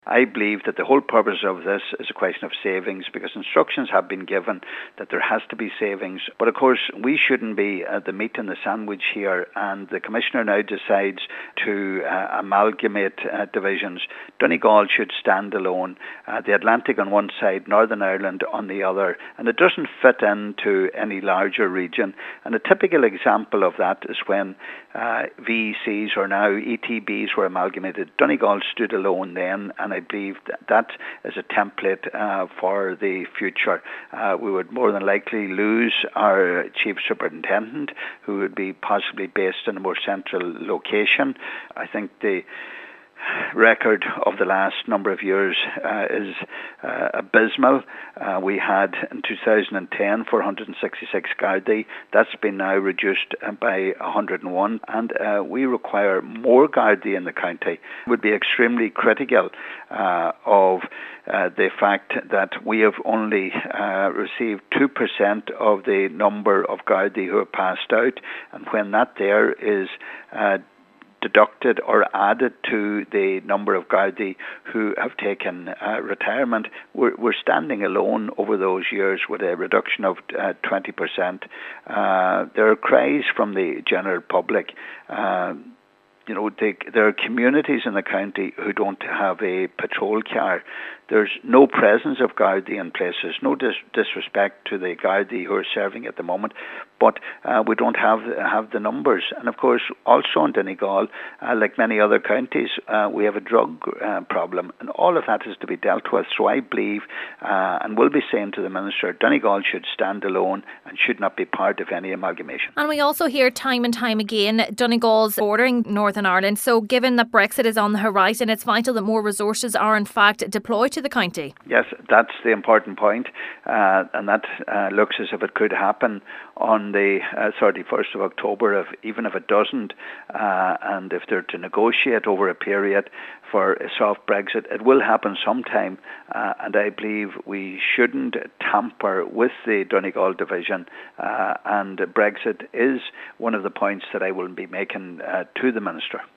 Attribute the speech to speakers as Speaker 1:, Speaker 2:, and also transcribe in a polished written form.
Speaker 1: I believe that the whole purpose of this is a question of savings, because instructions have been given that there has to be savings. But of course, we shouldn't be the meat in the sandwich here, and the Commissioner now decides to amalgamate divisions. Donegal should stand alone, the Atlantic on one side, Northern Ireland on the other, and it doesn't fit into any larger region. And a typical example of that is when VECs, or now ETBs, were amalgamated. Donegal stood alone then, and I believe that is a template for the future. We would more than likely lose our Chief Superintendent, who would be possibly based in a more central location. I think the record of the last number of years is abysmal. We had in 2010 466 Gardaí. That's been now reduced by 101, and we require more Gardaí in the county. It would be extremely critical of the fact that we have only received 2% of the number of Gardaí who have passed out, and when that there is deducted or added to the number of Gardaí who have taken retirement, we're standing alone over those years with a reduction of 20%. There are cries from the general public. There are communities in the county who don't have a patrol car. There's no presence of Gardaí in places. No disrespect to the Gardaí who are serving at the moment, but we don't have the numbers. And of course, also in Donegal, like many other counties, we have a drug problem, and all of that is to be dealt with. So I believe, and will be saying to the Minister, Donegal should stand alone and should not be part of any amalgamation.
Speaker 2: And we also hear time and time again, Donegal's bordering Northern Ireland. So given that Brexit is on the horizon, it's vital that more resources are in fact deployed to the county.
Speaker 1: Yes, that's the important point, and that looks as if it could happen on the 31st of October, even if it doesn't, and if they're to negotiate over a period for a soft Brexit, it will happen sometime, and I believe we shouldn't tamper with the Donegal division, and Brexit is one of the points that I will be making to the Minister.